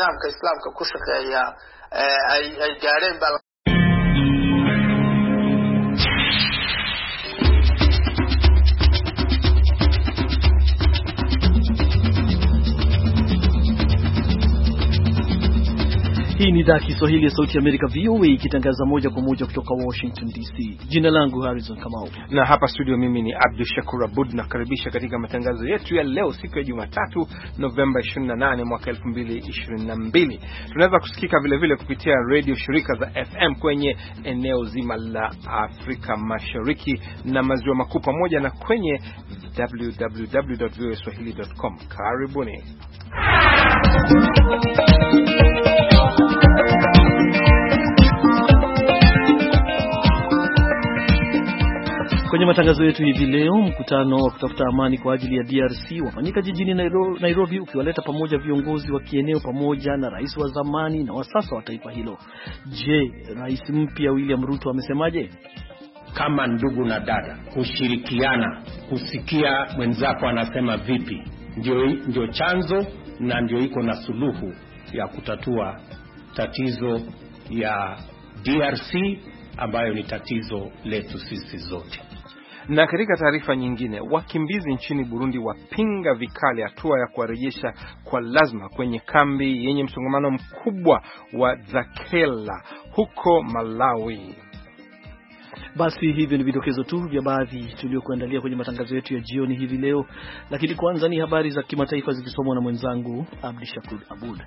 islaamka ku shaqeeya ay gaareen bal. Hii ni idhaa Kiswahili ya Sauti ya Amerika VOA ikitangaza moja kwa moja kutoka Washington DC. Jina langu Harrison Kamau. Na hapa studio mimi ni Abdul Shakur Abud, na karibisha katika matangazo yetu ya leo siku ya Jumatatu Novemba 28 mwaka 2022. Tunaweza kusikika vile vile kupitia radio shirika za FM kwenye eneo zima la Afrika Mashariki na Maziwa Makuu pamoja na kwenye www.voaswahili.com. Karibuni. Kwenye matangazo yetu hivi leo, mkutano wa kutafuta amani kwa ajili ya DRC wafanyika jijini Nairobi ukiwaleta pamoja viongozi wa kieneo pamoja na rais wa zamani na wa sasa wa taifa hilo. Je, rais mpya William Ruto amesemaje? Kama ndugu na dada, kushirikiana, kusikia mwenzako anasema vipi, ndio chanzo na ndio iko na suluhu ya kutatua tatizo ya DRC ambayo ni tatizo letu sisi zote. Na katika taarifa nyingine, wakimbizi nchini Burundi wapinga vikali hatua ya kuwarejesha kwa lazima kwenye kambi yenye msongamano mkubwa wa Zakela huko Malawi. Basi hivyo ni vidokezo tu vya baadhi tuliokuandalia kwenye matangazo yetu ya jioni hivi leo, lakini kwanza ni habari za kimataifa zikisomwa na mwenzangu Abdi Shakur Abud.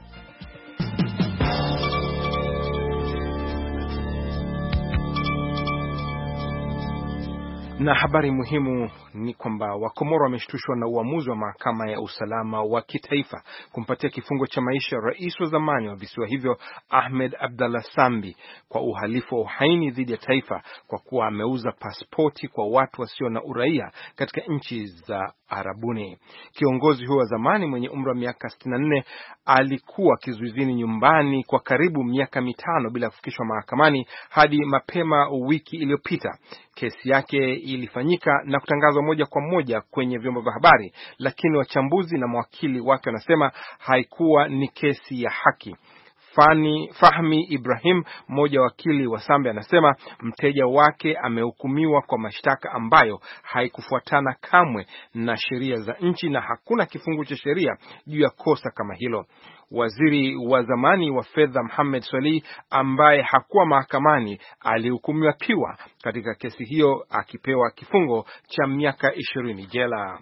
Na habari muhimu ni kwamba Wakomoro wameshtushwa na uamuzi wa mahakama ya usalama wa kitaifa kumpatia kifungo cha maisha rais wa zamani wa visiwa hivyo Ahmed Abdallah Sambi kwa uhalifu wa uhaini dhidi ya taifa kwa kuwa ameuza pasipoti kwa watu wasio na uraia katika nchi za Arabuni. Kiongozi huyo wa zamani mwenye umri wa miaka 64 alikuwa kizuizini nyumbani kwa karibu miaka 5 bila kufikishwa mahakamani hadi mapema wiki iliyopita. Kesi yake ilifanyika na kutangazwa moja kwa moja kwenye vyombo vya habari, lakini wachambuzi na mawakili wake wanasema haikuwa ni kesi ya haki. Fahmi Ibrahim, mmoja wa wakili wa Sambi, anasema mteja wake amehukumiwa kwa mashtaka ambayo haikufuatana kamwe na sheria za nchi na hakuna kifungu cha sheria juu ya kosa kama hilo. Waziri wa zamani wa fedha Mohamed Swalih, ambaye hakuwa mahakamani, alihukumiwa piwa katika kesi hiyo akipewa kifungo cha miaka 20 jela.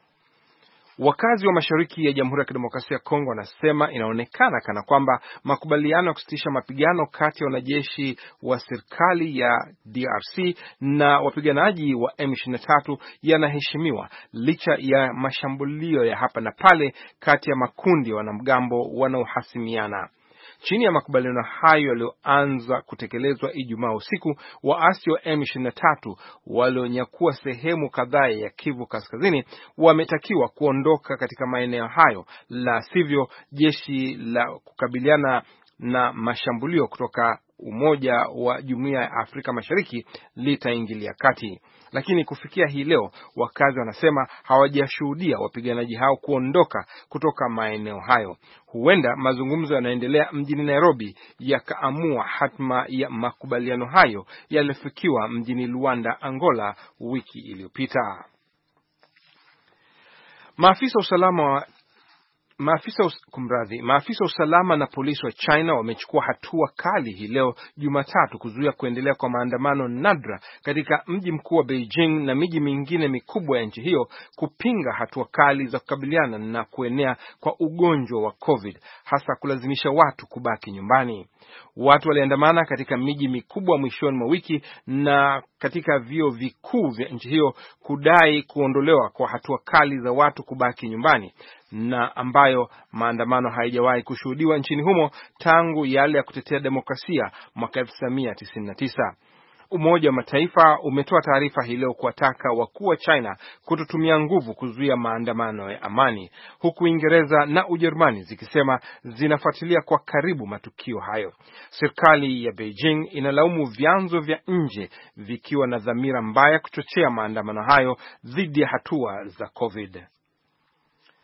Wakazi wa mashariki ya Jamhuri ya Kidemokrasia ya Kongo wanasema inaonekana kana kwamba makubaliano ya kusitisha mapigano kati ya wanajeshi wa serikali ya DRC na wapiganaji wa M23 yanaheshimiwa licha ya mashambulio ya hapa na pale kati ya makundi ya wanamgambo wanaohasimiana. Chini ya makubaliano hayo yaliyoanza kutekelezwa Ijumaa usiku, waasi wa M23 walionyakua sehemu kadhaa ya Kivu Kaskazini wametakiwa kuondoka katika maeneo hayo, la sivyo jeshi la kukabiliana na mashambulio kutoka Umoja wa Jumuiya ya Afrika Mashariki litaingilia kati. Lakini kufikia hii leo, wakazi wanasema hawajashuhudia wapiganaji hao kuondoka kutoka maeneo hayo. Huenda mazungumzo yanaendelea mjini Nairobi yakaamua hatma ya makubaliano hayo yaliyofikiwa mjini Luanda, Angola wiki iliyopita. Maafisa wa usalama na polisi wa China wamechukua hatua kali hii leo Jumatatu kuzuia kuendelea kwa maandamano nadra katika mji mkuu wa Beijing na miji mingine mikubwa ya nchi hiyo kupinga hatua kali za kukabiliana na kuenea kwa ugonjwa wa COVID, hasa kulazimisha watu kubaki nyumbani. Watu waliandamana katika miji mikubwa mwishoni mwa wiki na katika vyuo vikuu vya nchi hiyo kudai kuondolewa kwa hatua kali za watu kubaki nyumbani, na ambayo maandamano haijawahi kushuhudiwa nchini humo tangu yale ya kutetea demokrasia mwaka 1999. Umoja wa Mataifa umetoa taarifa hii leo kuwataka wakuu wa China kutotumia nguvu kuzuia maandamano ya amani, huku Uingereza na Ujerumani zikisema zinafuatilia kwa karibu matukio hayo. Serikali ya Beijing inalaumu vyanzo vya nje vikiwa na dhamira mbaya kuchochea maandamano hayo dhidi ya hatua za COVID.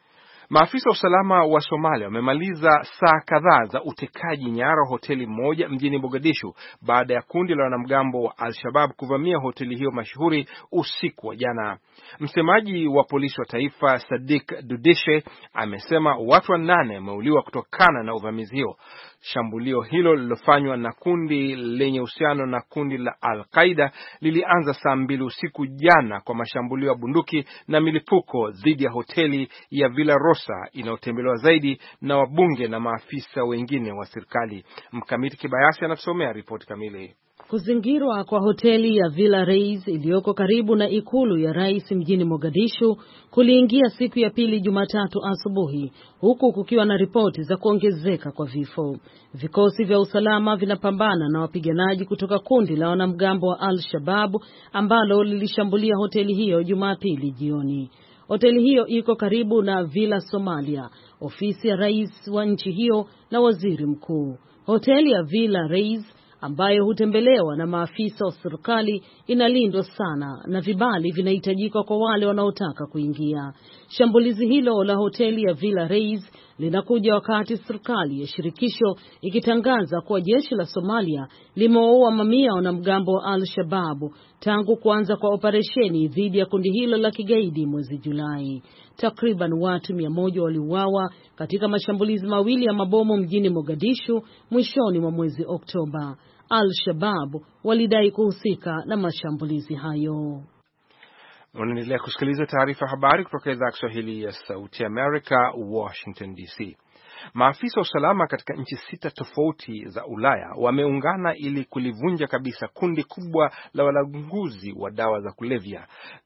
Maafisa wa usalama wa Somalia wamemaliza saa kadhaa za utekaji nyara hoteli moja mjini Mogadishu baada ya kundi la wanamgambo wa Al-Shabaab kuvamia hoteli hiyo mashuhuri usiku wa jana. Msemaji wa polisi wa taifa Sadiq Dudishe amesema watu 8 wameuliwa kutokana na uvamizi hiyo. Shambulio hilo lililofanywa na kundi lenye uhusiano na kundi la Al-Qaeda lilianza saa 2 usiku jana kwa mashambulio ya bunduki na milipuko dhidi ya hoteli ya Villa Rosa inayotembelewa zaidi na wabunge na maafisa wengine wa serikali. Mkamiti Kibayasi anatusomea ripoti kamili. Kuzingirwa kwa hoteli ya Villa Reis iliyoko karibu na ikulu ya rais mjini Mogadishu kuliingia siku ya pili Jumatatu asubuhi, huku kukiwa na ripoti za kuongezeka kwa vifo. Vikosi vya usalama vinapambana na wapiganaji kutoka kundi la wanamgambo wa Al-Shabaab ambalo lilishambulia hoteli hiyo Jumapili jioni. Hoteli hiyo iko karibu na Villa Somalia, ofisi ya rais wa nchi hiyo na waziri mkuu. Hoteli ya Villa Reis ambayo hutembelewa na maafisa wa serikali inalindwa sana na vibali vinahitajika kwa wale wanaotaka kuingia. Shambulizi hilo la hoteli ya Villa Reis linakuja wakati serikali ya shirikisho ikitangaza kuwa jeshi la Somalia limewaua mamia wanamgambo wa Al-Shabaab tangu kuanza kwa operesheni dhidi ya kundi hilo la kigaidi mwezi Julai. Takriban watu 100 waliuawa katika mashambulizi mawili ya mabomu mjini Mogadishu mwishoni mwa mwezi Oktoba. Al-Shabaab walidai kuhusika na mashambulizi hayo. Unaendelea kusikiliza taarifa habari kutoka idhaa ya Kiswahili ya Sauti America, Washington DC. Maafisa wa usalama katika nchi 6 tofauti za Ulaya wameungana ili kulivunja kabisa kundi kubwa la walanguzi wa dawa za kulevya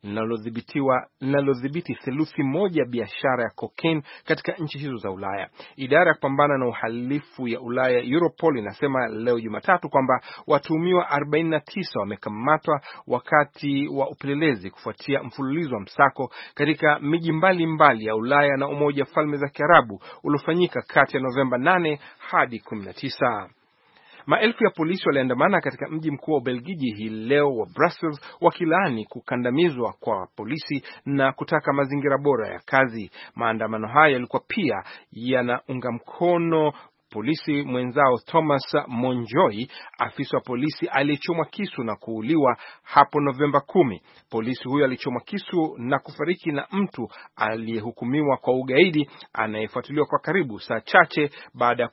linalodhibiti theluthi moja biashara ya cocaine katika nchi hizo za Ulaya. Idara ya kupambana na uhalifu ya Ulaya Europol inasema leo Jumatatu kwamba watuhumiwa 49 wamekamatwa wakati wa upelelezi kufuatia mfululizo wa msako katika miji mbalimbali ya Ulaya na Umoja wa Falme za Kiarabu uliofanyika kati ya Novemba 8 hadi 19. Maelfu ya polisi waliandamana katika mji mkuu wa Ubelgiji hii leo wa Brussels wakilaani kukandamizwa kwa polisi na kutaka mazingira bora ya kazi. Maandamano haya yalikuwa pia yanaunga mkono polisi mwenzao Thomas Monjoy, afisa wa polisi aliyechomwa kisu na kuuliwa hapo Novemba 10. Polisi huyo alichomwa kisu na kufariki na mtu aliyehukumiwa kwa ugaidi anayefuatiliwa kwa karibu saa chache baada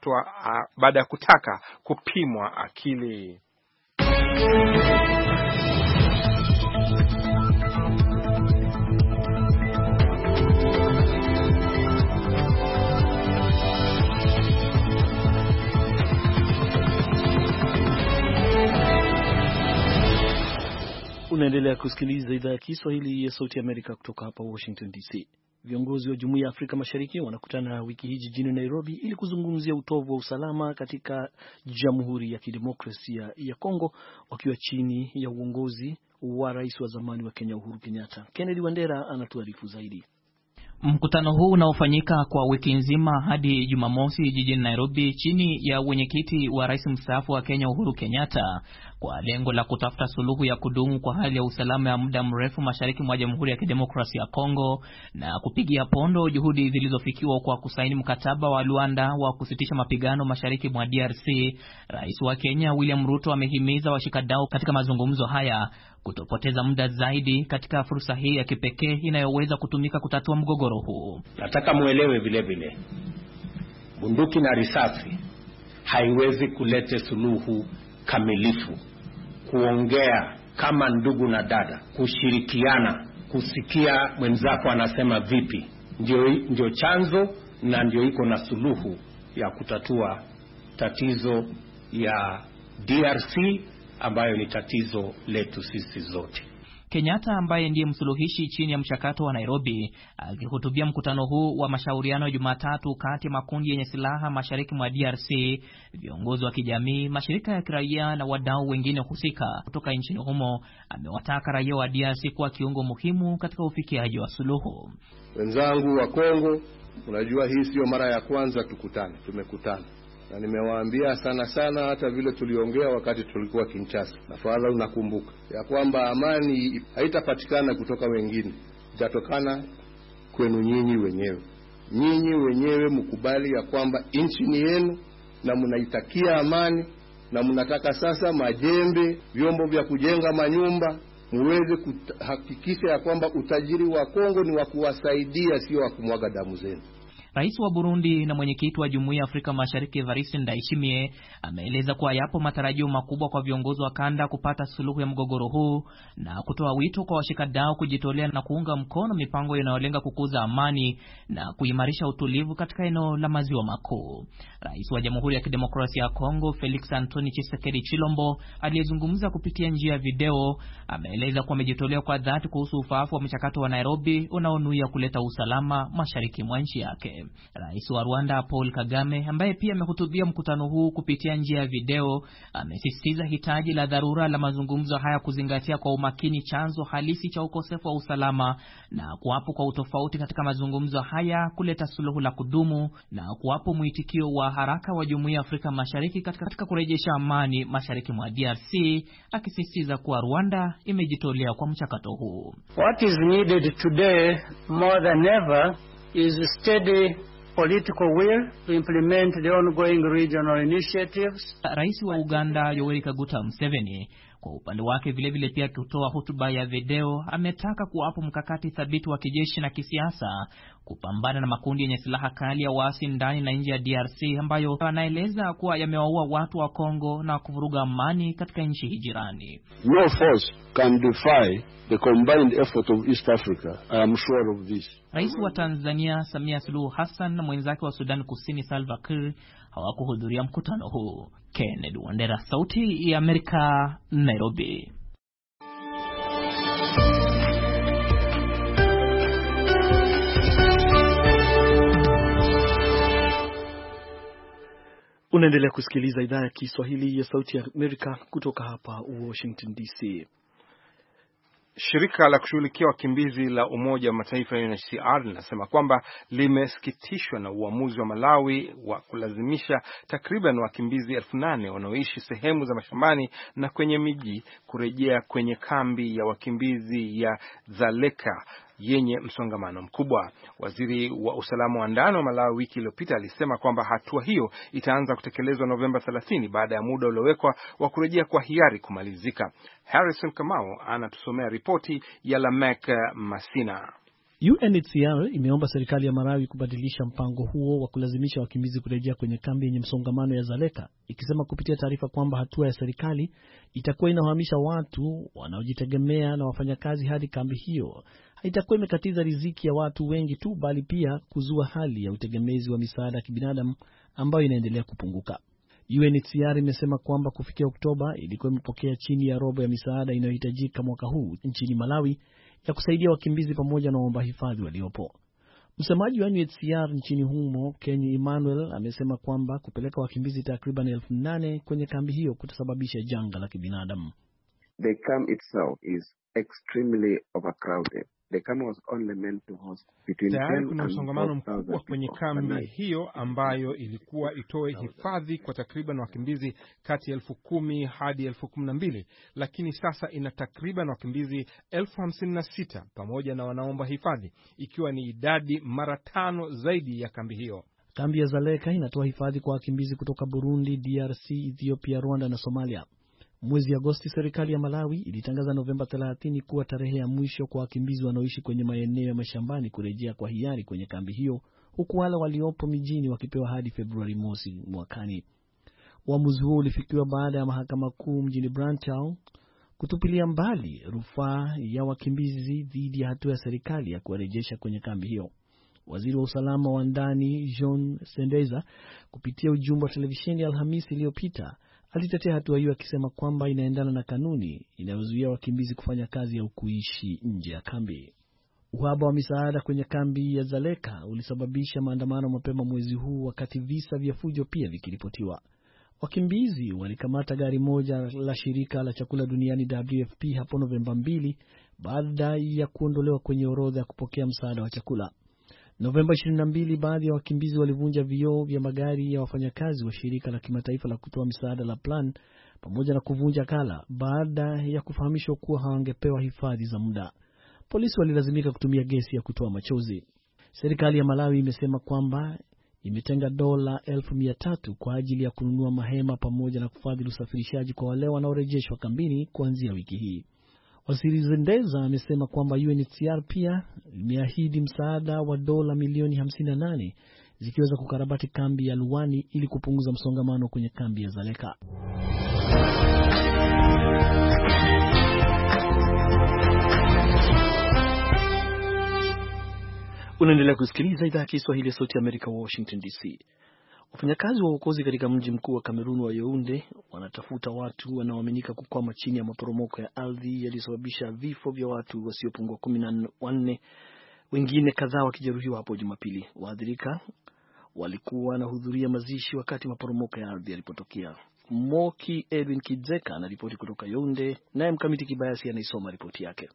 ya kutaka kupimwa akili. Unaendelea kusikiliza idhaa ya Kiswahili ya Sauti Amerika kutoka hapa Washington DC. Viongozi wa Jumuiya ya Afrika Mashariki wanakutana wiki hii jijini Nairobi ili kuzungumzia utovu wa usalama katika Jamhuri ya Kidemokrasia ya Kongo wakiwa chini ya uongozi wa rais wa zamani wa Kenya Uhuru Kenyatta. Kennedy Wandera anatuarifu zaidi. Mkutano huu unaofanyika kwa wiki nzima hadi Jumamosi jijini Nairobi chini ya wenyekiti wa rais mstaafu wa Kenya Uhuru Kenyatta kwa lengo la kutafuta suluhu ya kudumu kwa hali ya usalama ya muda mrefu mashariki mwa Jamhuri ya Kidemokrasia ya Kongo na kupigia pondo juhudi zilizofikiwa kwa kusaini mkataba wa Luanda wa kusitisha mapigano mashariki mwa DRC. Rais wa Kenya William Ruto amehimiza washikadau katika mazungumzo haya kutopoteza muda zaidi katika fursa hii ya kipekee inayoweza kutumika kutatua mgogoro huu. Nataka muelewe vile vile, bunduki na risasi haiwezi kuleta suluhu kamilifu. Kuongea kama ndugu na dada, kushirikiana, kusikia mwenzako anasema vipi, ndio chanzo na ndio iko na suluhu ya kutatua tatizo ya DRC ambayo ni tatizo letu sisi zote. Kenyatta ambaye ndiye msuluhishi chini ya mchakato wa Nairobi akihutubia mkutano huu wa mashauriano Jumatatu kati ya makundi yenye silaha mashariki mwa DRC, viongozi wa kijamii, mashirika ya kiraia na wadau wengine husika kutoka nchini humo, amewataka raia wa DRC kuwa kiungo muhimu katika ufikiaji wa suluhu. Wenzangu wa Kongo, unajua hii sio mara ya kwanza tumekutana. Na nimewaambia sana hata vile tuliongea wakati tulikuwa Kinshasa. Tafadhali unakumbuka ya kwamba amani haitapatikana kutoka wengine, itatokana kwenu nyinyi wenyewe. nyinyi wenyewe mkubali ya kwamba nchi ni yenu na mnaitakia amani, na mnataka sasa majembe, vyombo vya kujenga manyumba, muweze kuhakikisha ya kwamba utajiri wa Kongo ni wa kuwasaidia, sio wa kumwaga damu zenu. Rais wa Burundi na mwenyekiti wa Jumuiya ya Afrika Mashariki Evariste Ndayishimiye ameeleza kuwa yapo matarajio makubwa kwa viongozi wa kanda kupata suluhu ya mgogoro huu na kutoa wito kwa washikadau kujitolea na kuunga mkono mipango inayolenga kukuza amani na kuimarisha utulivu katika eneo la Maziwa Makuu. Rais wa Jamhuri ya Kidemokrasia ya Kongo Felix Antoine Tshisekedi Tshilombo aliyezungumza kupitia njia ya video ameeleza kuwa amejitolea kwa dhati kuhusu ufaafu wa mchakato wa Nairobi unaonuia kuleta usalama mashariki mwa nchi yake. Rais wa Rwanda Paul Kagame ambaye pia amehutubia mkutano huu kupitia njia ya video amesisitiza hitaji la dharura la mazungumzo haya kuzingatia kwa umakini chanzo halisi cha ukosefu wa usalama na kuwapo kwa utofauti katika mazungumzo haya kuleta suluhu la kudumu na kuwapo mwitikio wa haraka wa Jumuiya ya Afrika Mashariki katika kurejesha amani mashariki mwa DRC, akisisitiza kuwa Rwanda imejitolea kwa mchakato huu. What is needed today more than ever is a steady political will to implement the ongoing regional initiatives. Rais wa Uganda Yoweri Kaguta Museveni kwa upande wake vile pia kutoa hotuba ya video ametaka kuwapo mkakati thabiti wa kijeshi na kisiasa kupambana na makundi yenye silaha kali ya waasi ndani na nje ya DRC ambayo anaeleza kuwa yamewaua watu wa Kongo na kuvuruga amani katika nchi jirani. No force can defy the combined effort of East Africa. I am sure of this. Rais wa Tanzania Samia Suluhu Hassan na mwenzake wa Sudan Kusini Salva Kiir hawakuhudhuria mkutano huu. Kennedy Wandera, Sauti ya Amerika, Nairobi. Unaendelea kusikiliza idhaa ya Kiswahili ya Sauti ya Amerika kutoka hapa Washington DC. Shirika la kushughulikia wakimbizi la Umoja wa Mataifa UNHCR linasema kwamba limesikitishwa na uamuzi wa Malawi wa kulazimisha takriban wakimbizi 8,000 wanaoishi sehemu za mashambani na kwenye miji kurejea kwenye kambi ya wakimbizi ya Dzaleka yenye msongamano mkubwa. Waziri wa usalama wa ndani wa Malawi wiki iliyopita alisema kwamba hatua hiyo itaanza kutekelezwa Novemba 30 baada ya muda uliowekwa wa kurejea kwa hiari kumalizika. Harrison Kamau anatusomea ripoti ya Lamek Masina. UNHCR imeomba serikali ya Malawi kubadilisha mpango huo wa kulazimisha wakimbizi kurejea kwenye kambi yenye msongamano ya Dzaleka, ikisema kupitia taarifa kwamba hatua ya serikali itakuwa inahamisha watu wanaojitegemea na wafanyakazi hadi kambi hiyo. Haitakuwa imekatiza riziki ya watu wengi tu, bali pia kuzua hali ya utegemezi wa misaada ya kibinadamu ambayo inaendelea kupunguka. UNHCR imesema kwamba kufikia Oktoba ilikuwa imepokea chini ya robo ya misaada inayohitajika mwaka huu nchini Malawi ya kusaidia wakimbizi pamoja na waomba hifadhi waliopo. Msemaji wa UNHCR nchini humo, Kenny Emmanuel, amesema kwamba kupeleka wakimbizi takriban 8,000 kwenye kambi hiyo kutasababisha janga la kibinadamu. The camp itself is extremely overcrowded. The camp was only meant to host between 10 and kuna msongamano mkubwa kwenye kambi hiyo ambayo ilikuwa itoe hifadhi kwa takriban wakimbizi kati ya 10,000 hadi 12,000, lakini sasa ina takriban wakimbizi 56,000 pamoja na wanaomba hifadhi, ikiwa ni idadi mara 5 zaidi ya kambi hiyo. Kambi ya Dzaleka inatoa hifadhi kwa wakimbizi kutoka Burundi, DRC, Ethiopia, Rwanda na Somalia. Mwezi Agosti serikali ya Malawi ilitangaza Novemba 30 kuwa tarehe ya mwisho kwa wakimbizi wanaoishi kwenye maeneo ya mashambani kurejea kwa hiari kwenye kambi hiyo, huku wale waliopo mijini wakipewa hadi Februari mosi mwakani. Uamuzi huo ulifikiwa baada ya mahakama kuu mjini Brantown kutupilia mbali rufaa ya wakimbizi dhidi ya hatua ya serikali ya kuwarejesha kwenye kambi hiyo. Waziri wa usalama wa ndani John Sendeza kupitia ujumbe wa televisheni Alhamisi iliyopita alitetea hatua hiyo akisema kwamba inaendana na kanuni inayozuia wakimbizi kufanya kazi au kuishi nje ya kambi. Uhaba wa misaada kwenye kambi ya Dzaleka ulisababisha maandamano mapema mwezi huu, wakati visa vya fujo pia vikiripotiwa. Wakimbizi walikamata gari moja la shirika la chakula duniani WFP hapo Novemba 2 baada ya kuondolewa kwenye orodha ya kupokea msaada wa chakula. Novemba 22 baadhi ya wakimbizi walivunja vioo vya magari ya wafanyakazi wa shirika la kimataifa la kutoa msaada la Plan pamoja na kuvunja kala baada ya kufahamishwa kuwa hawangepewa hifadhi za muda. Polisi walilazimika kutumia gesi ya kutoa machozi. Serikali ya Malawi imesema kwamba imetenga dola 1,300 kwa ajili ya kununua mahema pamoja na kufadhili usafirishaji kwa wale wanaorejeshwa kambini kuanzia wiki hii. Waziri Zendeza amesema kwamba UNHCR pia imeahidi msaada wa dola milioni 58 zikiweza kukarabati kambi ya Luwani ili kupunguza msongamano kwenye kambi ya Zaleka. Unaendelea kusikiliza idhaa ya Kiswahili ya Sauti ya Amerika, Washington DC. Wafanyakazi wa uokozi katika mji mkuu wa Kamerun wa Yaounde wanatafuta watu wanaoaminika kukwama chini ya maporomoko ya ardhi yaliyosababisha vifo vya watu wasiopungua 14, wengine kadhaa wakijeruhiwa hapo Jumapili. Waathirika walikuwa wanahudhuria mazishi wakati maporomoko ya ardhi yalipotokea. Moki Edwin Kidzeka anaripoti kutoka Yaounde, naye Mkamiti Kibayasi anaisoma ripoti yake.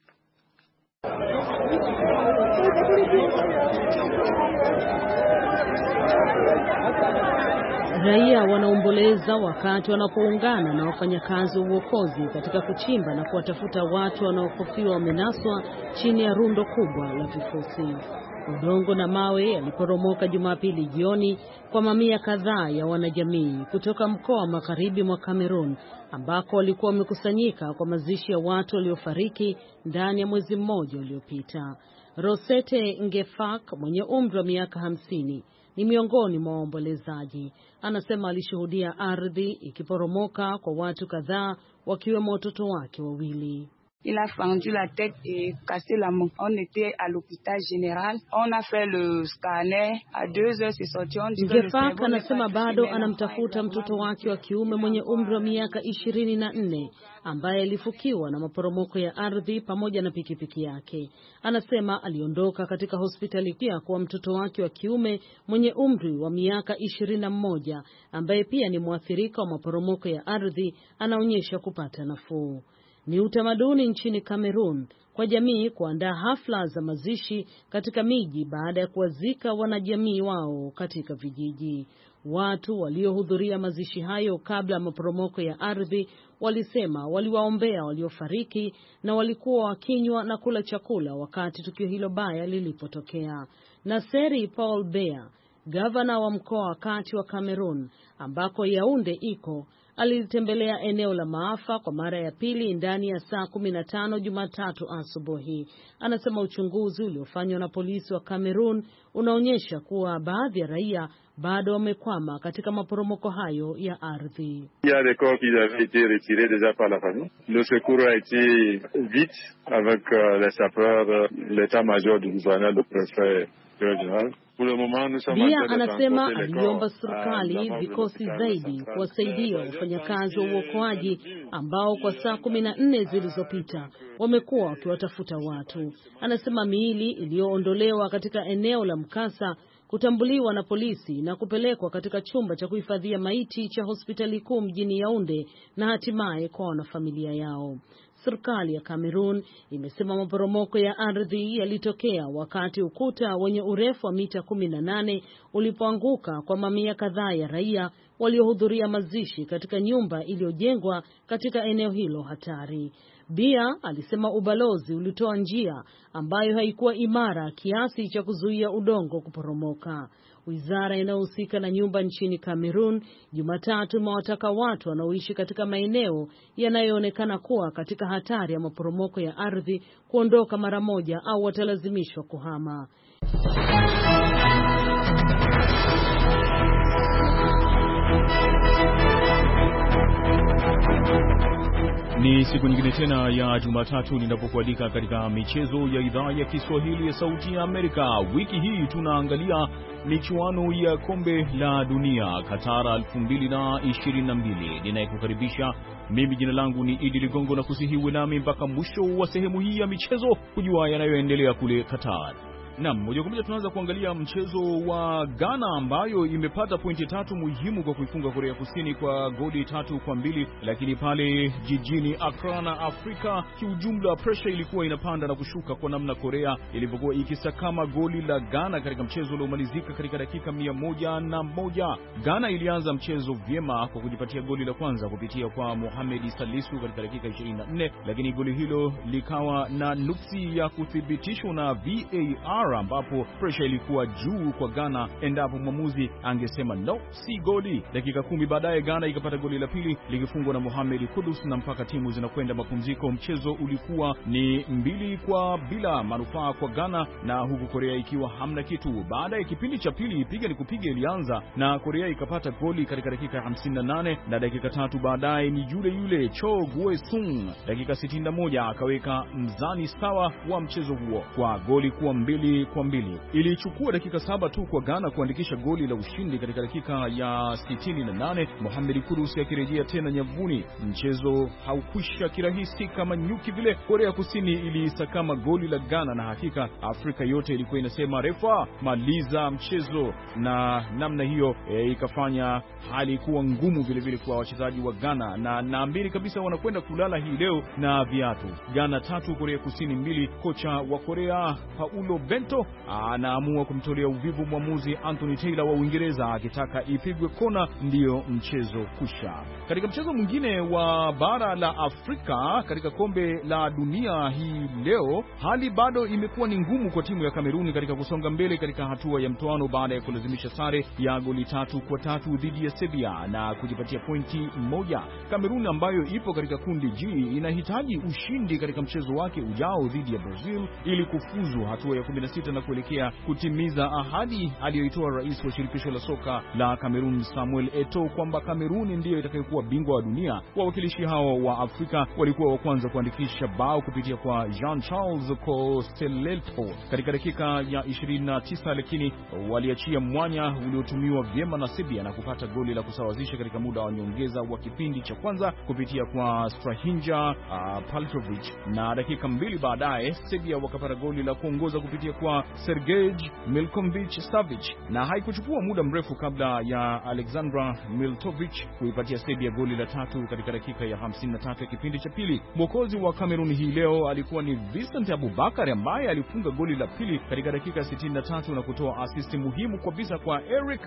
Raia wanaomboleza wakati wanapoungana na wafanyakazi wa uokozi katika kuchimba na kuwatafuta watu wanaohofiwa wamenaswa chini ya rundo kubwa la vifusi. Udongo na mawe yaliporomoka Jumapili jioni kwa mamia kadhaa ya wanajamii kutoka mkoa wa magharibi mwa Kamerun ambako walikuwa wamekusanyika kwa mazishi ya watu waliofariki ndani ya mwezi mmoja uliopita. Rosette Ngefak mwenye umri wa miaka 50 ni miongoni mwa waombolezaji. Anasema alishuhudia ardhi ikiporomoka kwa watu kadhaa wakiwemo watoto wake wawili. Il a fendu la tête et cassé la main. On était à l'hôpital général. On a fait le scanner. À 2h c'est sorti. Ngefak anasema bado anamtafuta mtoto wake wa kiume mwenye umri wa miaka 24 ambaye alifukiwa na maporomoko ya ardhi pamoja na pikipiki yake. Anasema aliondoka katika hospitali pia kwa mtoto wake wa kiume mwenye umri wa miaka 21 ambaye pia ni mwathirika wa maporomoko ya ardhi, anaonyesha kupata nafuu. Ni utamaduni nchini Kamerun kwa jamii kuandaa hafla za mazishi katika miji baada ya kuwazika wanajamii wao katika vijiji. Watu waliohudhuria mazishi hayo kabla ya maporomoko ya ardhi walisema waliwaombea waliofariki na walikuwa wakinywa na kula chakula wakati tukio hilo baya lilipotokea. Naseri Paul Bea, gavana wa mkoa wa kati wa Kamerun ambako Yaounde iko, alitembelea eneo la maafa kwa mara ya pili ndani ya saa 15 Jumatatu asubuhi. Anasema uchunguzi uliofanywa na polisi wa Kamerun unaonyesha kuwa baadhi ya raia bado wamekwama katika maporomoko hayo ya ardhi. Il y a des corps qui avaient été retirés déjà par la famille. Le secours a été vite avec les sapeurs, l'état-major du gouverneur, le préfet général. Bia anasema aliomba serikali vikosi zaidi kuwasaidia wafanyakazi wa uokoaji ambao kwa saa 14 zilizopita wamekuwa wakiwatafuta watu. Anasema miili iliyoondolewa katika eneo la mkasa kutambuliwa na polisi na kupelekwa katika chumba cha kuhifadhia maiti cha hospitali kuu mjini Yaounde na hatimaye kwa wanafamilia yao. Serikali ya Kamerun imesema maporomoko ya ardhi yalitokea wakati ukuta wenye urefu wa mita 18 ulipoanguka kwa mamia kadhaa ya raia waliohudhuria mazishi katika nyumba iliyojengwa katika eneo hilo hatari. Bia alisema ubalozi ulitoa njia ambayo haikuwa imara kiasi cha kuzuia udongo kuporomoka. Wizara inayohusika na nyumba nchini Kamerun Jumatatu imewataka watu wanaoishi katika maeneo yanayoonekana kuwa katika hatari ya maporomoko ya ardhi kuondoka mara moja au watalazimishwa kuhama. Ni siku nyingine tena ya Jumatatu ninapokualika katika michezo ya idhaa ya Kiswahili ya Sauti ya Amerika. Wiki hii tunaangalia michuano ya kombe la dunia Qatar 2022. Ninayekukaribisha mimi, jina langu ni Idi Ligongo, na kusihiwe nami mpaka mwisho wa sehemu hii ya michezo kujua yanayoendelea kule Qatar. Naam, moja kwa moja tunaanza kuangalia mchezo wa Ghana ambayo imepata pointi 3 muhimu kwa kuifunga Korea Kusini kwa goli 3-2, lakini pale jijini Accra na Afrika kiujumla pressure ilikuwa inapanda na kushuka kwa namna Korea ilivyokuwa ikisakama goli la Ghana katika mchezo uliomalizika katika dakika 101. Ghana ilianza mchezo vyema kwa kujipatia goli la kwanza kupitia kwa Mohamed Salisu katika dakika 24, lakini goli hilo likawa na nuksi ya kuthibitishwa na VAR Kamara, ambapo pressure ilikuwa juu kwa Ghana endapo mwamuzi angesema no, si goli. Dakika 10 baadaye Ghana ikapata goli la pili likifungwa na Mohamed Kudus, na mpaka timu zinakwenda mapumziko mchezo ulikuwa ni 2-0 manufaa kwa Ghana, na huku Korea ikiwa hamna kitu. Baada ya kipindi cha pili piga ni kupiga ilianza na Korea ikapata goli katika dakika 58, na dakika 3 baadaye ni yule Cho Gwe-sung dakika 61 akaweka mzani sawa wa mchezo huo kwa goli kuwa 2-2. Ilichukua dakika 7 tu kwa Ghana kuandikisha goli la ushindi katika dakika ya 68, Mohamed Kudus akirejea tena nyavuni. Mchezo haukwisha kirahisi kama nyuki vile. Korea Kusini ilisakama goli la Ghana, na hakika Afrika yote ilikuwa inasema refa maliza mchezo, na namna hiyo ikafanya hali kuwa ngumu vile vile kwa wachezaji wa Ghana, na naamini kabisa wanakwenda kulala hii leo na viatu. Ghana 3 Korea Kusini 2. Kocha wa Korea Paulo Bento anaamua kumtolea uvivu mwamuzi Anthony Taylor wa Uingereza akitaka ipigwe kona ndiyo mchezo kusha. Katika mchezo mwingine wa bara la Afrika katika kombe la dunia hii leo, hali bado imekuwa ni ngumu kwa timu ya Kameruni katika kusonga mbele katika hatua ya mtoano baada ya kulazimisha sare ya goli 3-3 dhidi ya Serbia na kujipatia pointi 1. Kameruni ambayo ipo katika kundi G inahitaji ushindi katika mchezo wake ujao dhidi ya Brazil ili kufuzu hatua ya 16 na kuelekea kutimiza ahadi aliyoitoa rais wa shirikisho la soka la Kamerun Samuel Eto'o kwamba Kameruni ndiyo itakayokuwa bingwa wa dunia. Wawakilishi hao wa Afrika walikuwa wa kwanza kuandikisha bao kupitia kwa Jean Charles Kostelelto katika dakika ya 29, lakini waliachia mwanya uliotumiwa vyema na Serbia na kupata goli la kusawazisha katika muda wa nyongeza wa kipindi cha kwanza kupitia kwa Strahinja Paltrovic, na dakika 2 baadaye Serbia wakapata goli la kuongoza kupitia kwa Sergej Milkovic Savic, na haikuchukua muda mrefu kabla ya Alexandra Miltovic kuipatia Serbia goli la 3 katika dakika ya 53 ya kipindi cha pili. Mwokozi wa Kameruni hii leo alikuwa ni Vincent Abubakar ambaye alifunga goli la pili katika dakika 63 na kutoa asisti muhimu kabisa kwa Eric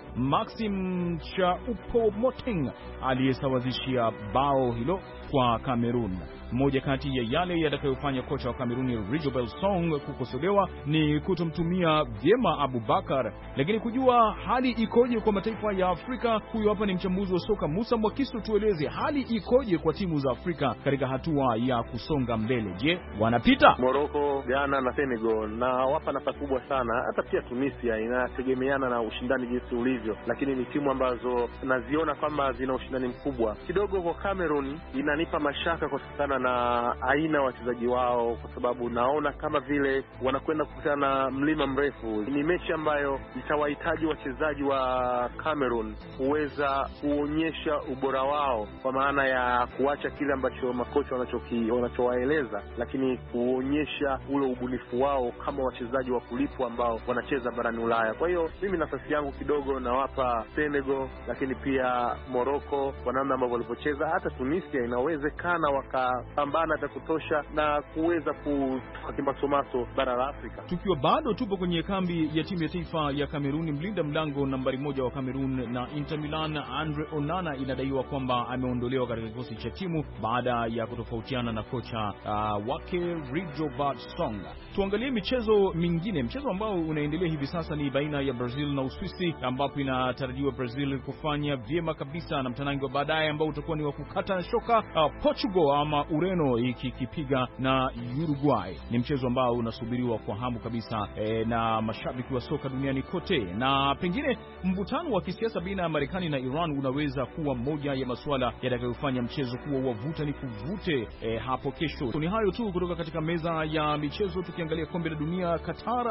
Maxim Choupo-Moting aliyesawazishia bao hilo kwa Kamerun. Moja kati ya yale yatakayofanya kocha wa Kameruni Rigobert Song kukosolewa ni kutomtumia vyema Abubakar. Lakini kujua hali ikoje kwa mataifa ya Afrika, huyu hapa ni mchambuzi wa soka Musa Mwakiso. Tueleze hali ikoje kwa timu za Afrika katika hatua ya kusonga mbele. Je, wanapita? Morocco, Ghana na Senegal na wapa nafasi kubwa sana. Hata pia Tunisia inategemeana na ushindani jinsi ulivyo, lakini ni timu ambazo naziona kwamba zina ushindani mkubwa. Kidogo kwa Cameroon inanipa mashaka kwa sababu na aina wachezaji wao, kwa sababu naona kama vile wanakwenda kukutana na mlima mrefu. Ni mechi ambayo itawahitaji wachezaji wa Cameroon kuweza kuonyesha ubora wao, kwa maana ya kuacha kile ambacho makocha wanachowaeleza, lakini kuonyesha ule ubunifu wao kama wachezaji wa kulipwa ambao wanacheza barani Ulaya. Kwa hiyo mimi nafasi yangu kidogo nawapa Senegal, lakini pia Morocco kwa namna ambavyo walipocheza. Hata Tunisia inawezekana wakapambana vya kutosha na kuweza kutoka kimasomaso bara la Afrika. Tukiwa bado tupo kwenye kambi ya timu ya taifa ya Kameruni, mlinda mlango nambari 1 wa Kamerun na Inter Milan Andre Onana inadaiwa kwamba ameondolewa katika kikosi cha timu baada ya kutofautiana na kocha wake Rigobert Song. Tuangalie michezo mingine. Mchezo ambao unaendelea hivi sasa ni baina ya Brazil na Uswisi, ambapo inatarajiwa Brazil kufanya vyema kabisa na mtanangi wa baadaye ambao utakuwa ni wa kukata na shoka, Portugal ama Ureno ikipiga na Uruguay. Ni mchezo ambao unasubiriwa kwa hamu kabisa na mashabiki wa soka duniani kote, na pengine mvutano wa kisiasa baina ya Marekani na Iran unaweza kuwa moja ya masuala yatakayofanya mchezo kuwa wavuta ni kuvute hapo kesho. Ni hayo tu kutoka katika meza ya michezo, tukiangalia kombe la dunia Qatar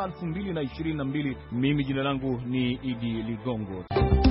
2022. Mimi jina langu ni Idi Ligongo.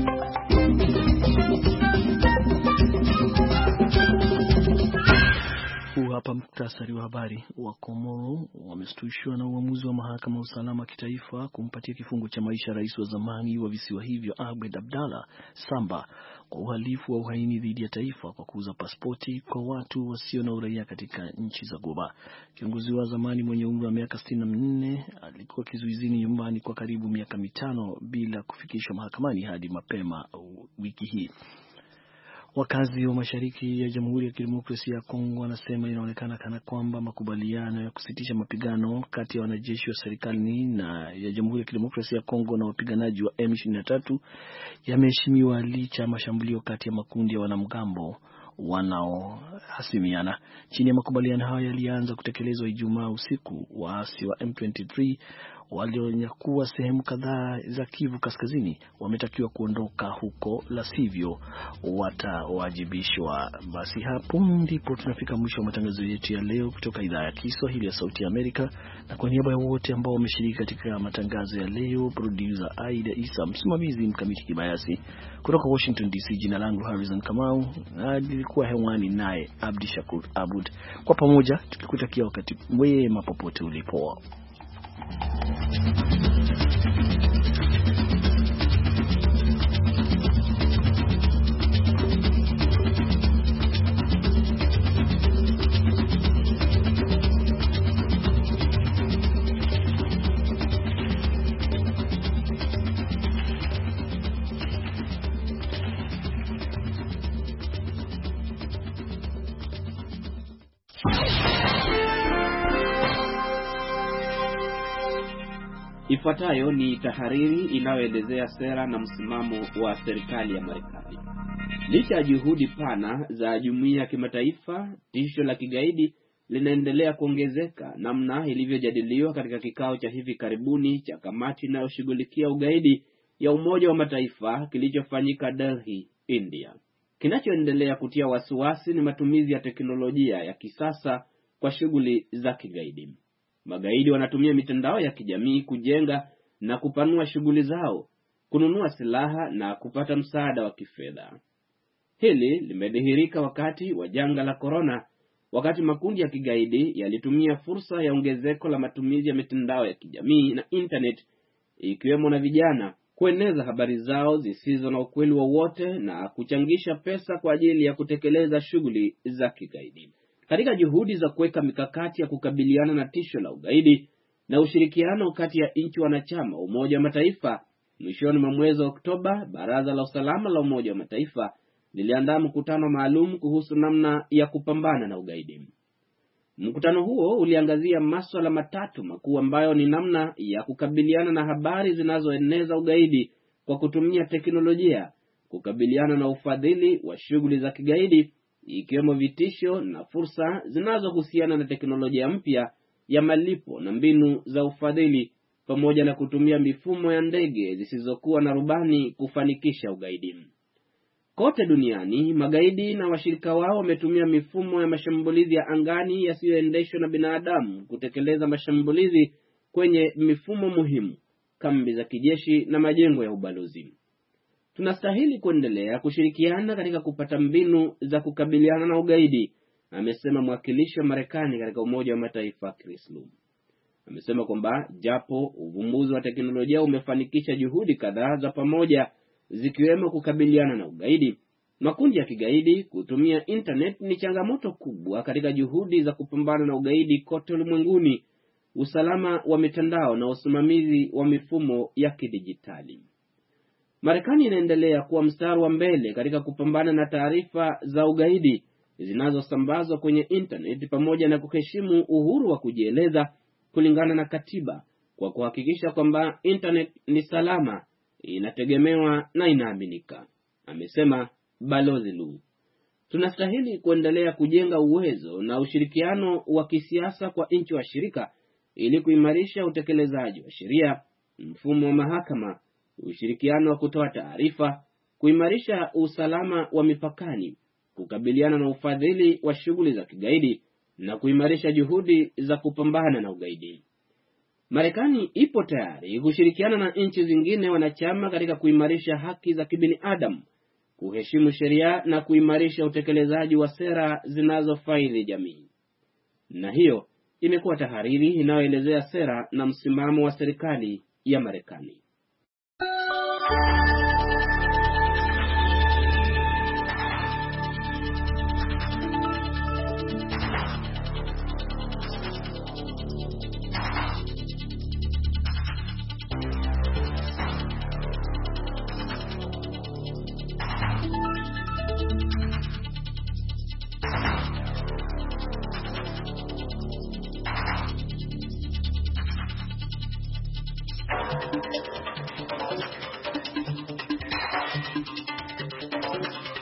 Hapa muktasari wa habari. Wa Komoro wameshtushwa na uamuzi wa mahakama ya usalama kitaifa kumpatia kifungo cha maisha rais wa zamani wa visiwa hivyo Ahmed Abdallah Samba kwa uhalifu wa uhaini dhidi ya taifa kwa kuuza pasipoti kwa watu wasio na uraia katika nchi za Ghuba. Kiongozi wa zamani mwenye umri wa miaka 64 alikuwa kizuizini nyumbani kwa karibu miaka 5 bila kufikishwa mahakamani hadi mapema wiki hii. Wakazi wa mashariki ya Jamhuri ya Kidemokrasia ya Kongo wanasema inaonekana kana kwamba makubaliano ya kusitisha mapigano kati ya wanajeshi wa serikali na ya Jamhuri ya Kidemokrasia ya Kongo na wapiganaji wa M23 yameheshimiwa licha ya mashambulio kati ya makundi ya wanamgambo wanaohasimiana. Chini ya makubaliano hayo yalianza kutekelezwa Ijumaa usiku, waasi wa M23 walionyakua sehemu kadhaa za Kivu Kaskazini wametakiwa kuondoka huko, la sivyo watawajibishwa. Basi hapo ndipo tunafika mwisho wa matangazo yetu ya leo kutoka idhaa ya Kiswahili ya Sauti ya Amerika, na kwa niaba ya wote ambao wameshiriki katika matangazo ya leo, producer Aida Isa, msimamizi Mkamiti Kibayasi, kutoka Washington DC, jina langu Harrison Kamau, na nilikuwa hewani naye Abdi Shakur Abud, kwa pamoja tukikutakia wakati mwema popote ulipo. Ifuatayo ni tahariri inayoelezea sera na msimamo wa serikali ya Marekani. Licha ya juhudi pana za jumuiya ya kimataifa, tisho la kigaidi linaendelea kuongezeka, namna ilivyojadiliwa katika kikao cha hivi karibuni cha kamati inayoshughulikia ugaidi ya Umoja wa Mataifa kilichofanyika Delhi, India. Kinachoendelea kutia wasiwasi ni matumizi ya teknolojia ya kisasa kwa shughuli za kigaidi. Magaidi wanatumia mitandao ya kijamii kujenga na kupanua shughuli zao, kununua silaha na kupata msaada wa kifedha. Hili limedhihirika wakati wa janga la corona, wakati makundi ya kigaidi yalitumia fursa ya ongezeko la matumizi ya mitandao ya kijamii na internet, ikiwemo na vijana, kueneza habari zao zisizo na ukweli wowote na kuchangisha pesa kwa ajili ya kutekeleza shughuli za kigaidi. Katika juhudi za kuweka mikakati ya kukabiliana na tisho la ugaidi na ushirikiano kati ya nchi wanachama Umoja wa Mataifa, mwishoni mwa mwezi Oktoba, Baraza la Usalama la Umoja wa Mataifa liliandaa mkutano maalum kuhusu namna ya kupambana na ugaidi. Mkutano huo uliangazia masuala matatu makuu ambayo ni namna ya kukabiliana na habari zinazoeneza ugaidi kwa kutumia teknolojia, kukabiliana na ufadhili wa shughuli za kigaidi, ikiwemo vitisho na fursa zinazohusiana na teknolojia mpya ya malipo na mbinu za ufadhili, pamoja na kutumia mifumo ya ndege zisizokuwa na rubani kufanikisha ugaidi. Kote duniani, magaidi na washirika wao wametumia mifumo ya mashambulizi ya angani yasiyoendeshwa na binadamu kutekeleza mashambulizi kwenye mifumo muhimu, kambi za kijeshi na majengo ya ubalozi. Tunastahili kuendelea kushirikiana katika kupata mbinu za kukabiliana na ugaidi, amesema mwakilishi wa Marekani katika Umoja wa Mataifa Chris Lu. Amesema kwamba japo uvumbuzi wa teknolojia umefanikisha juhudi kadhaa za pamoja, zikiwemo kukabiliana na ugaidi, makundi ya kigaidi kutumia internet ni changamoto kubwa katika juhudi za kupambana na ugaidi kote ulimwenguni, usalama wa mitandao na usimamizi wa mifumo ya kidijitali. Marekani inaendelea kuwa mstari wa mbele katika kupambana na taarifa za ugaidi zinazosambazwa kwenye internet, pamoja na kuheshimu uhuru wa kujieleza kulingana na katiba, kwa kuhakikisha kwamba internet ni salama, inategemewa na inaaminika, amesema Balozi Lu. Tunastahili kuendelea kujenga uwezo na ushirikiano wa kisiasa kwa nchi washirika ili kuimarisha utekelezaji wa sheria, mfumo wa mahakama, ushirikiano wa kutoa taarifa, kuimarisha usalama wa mipakani, kukabiliana na ufadhili wa shughuli za kigaidi na kuimarisha juhudi za kupambana na ugaidi. Marekani ipo tayari kushirikiana na nchi zingine wanachama katika kuimarisha haki za kibinadamu, kuheshimu sheria na kuimarisha utekelezaji wa sera zinazofaidi jamii. Na hiyo imekuwa tahariri inayoelezea sera na msimamo wa serikali ya Marekani.